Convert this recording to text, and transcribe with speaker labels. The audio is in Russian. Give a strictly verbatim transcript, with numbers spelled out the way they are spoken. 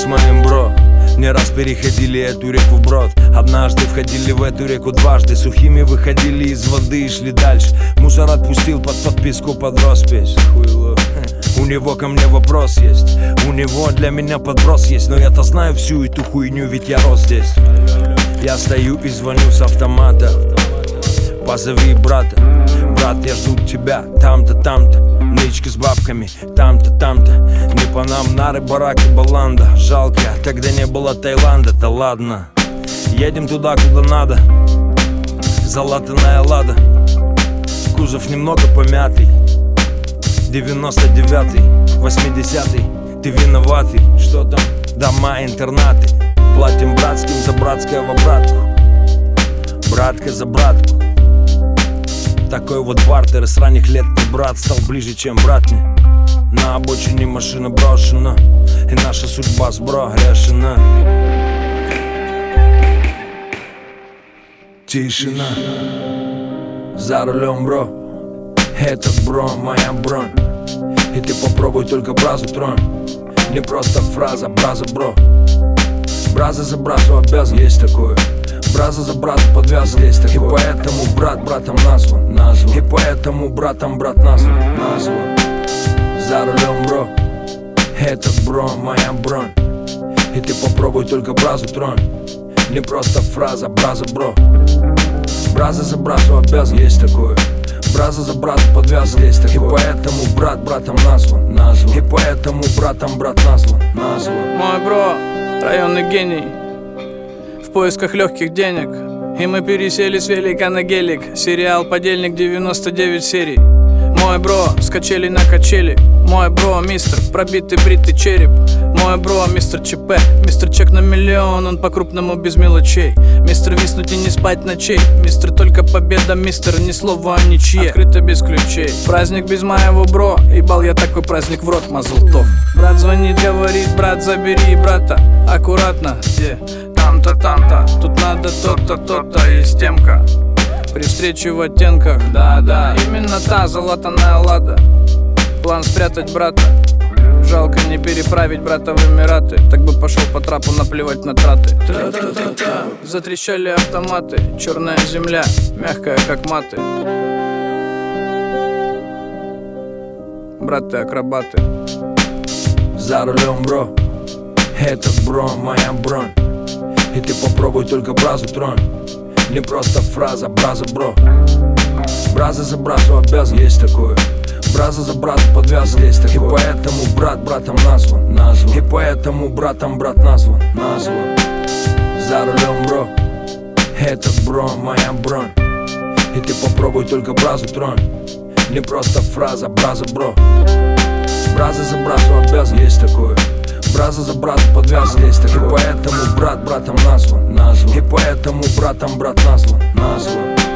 Speaker 1: с моим бро. Не раз переходили эту реку вброд. Однажды входили в эту реку дважды. Сухими выходили из воды и шли дальше. Мусор отпустил под подписку под роспись. Хуйло. У него ко мне вопрос есть. У него для меня подброс есть. Но я-то знаю всю эту хуйню, ведь я рос здесь. Я стою и звоню с автомата. Позови брата. Брат, я жду тебя там-то, там-то. Нычка с бабками там-то, там-то. Не по нам нары, бараки, баланда. Жалко, тогда не было Таиланда. Да ладно, едем туда, куда надо. Залатанная лада. Кузов немного помятый. девяносто девятый, восьмидесятый. Ты виноватый, что там? Дома, интернаты. Платим братским за братское в обратку. Братка за братку. Такой вот бартер, с ранних лет ты, брат, стал ближе, чем брат мне. На обочине машина брошена, и наша судьба с бро решена. Тишина. За рулем, бро. Этот бро, моя бронь. И ты попробуй только бразу тронь. Не просто фраза, браза, бро. Браза за бразу обязан, есть такое. Браза за бразу подвязан, есть такое. И поэтому брат братом назван, назван. И поэтому братом брат назван, назван. За рулем, бро. Этот бро, моя бронь. И ты попробуй только бразу тронь. Не просто фраза, браза, бро. Браза за бразу обязан, есть такое. Браза за бразу подвязан, есть такое. И поэтому брат братом назван, назван. И поэтому братом брат назван, назван.
Speaker 2: Мой бро, районный гений, в поисках легких денег. И мы пересели с велика на гелик. Сериал «Подельник», девяносто девять серий. Мой бро, с качели на качели. Мой бро, мистер, пробитый бритый череп. Мой бро, мистер ЧП. Мистер чек на миллион, он по-крупному без мелочей. Мистер виснуть и не спать ночей. Мистер только победа, мистер, ни слова о ничье. Открыто без ключей. Праздник без моего бро. Ебал я такой праздник в рот, мазлтов. Брат звонит, говорит, брат, забери брата. Аккуратно, где? Там-то, там-то. Тут надо то-то, то-то и стемка. При встрече в оттенках, да-да, именно та залатанная лада. План спрятать брата. Жалко не переправить брата в Эмираты. Так бы пошел по трапу, наплевать на траты. Та-та-та-та. Затрещали автоматы. Черная земля, мягкая как маты. Браты акробаты.
Speaker 1: За рулем, бро. Этот бро, моя бронь. И ты попробуй только бразу тронь. Не просто фраза, браза, бро. Браза за бразу обязан, есть такое. Браза за бразу подвязан, есть такое. И поэтому брат братом назван, назван. И поэтому братом брат назван, назван. За рулем, бро. Этот бро, моя бронь. И ты попробуй только бразу тронь. Не просто фраза, браза, бро. Браза за бразу обязан, есть такое. Браза за бразу подвязан, есть такое. И поэтому брат братом назван, назван. И поэтому братом брат назван, назван.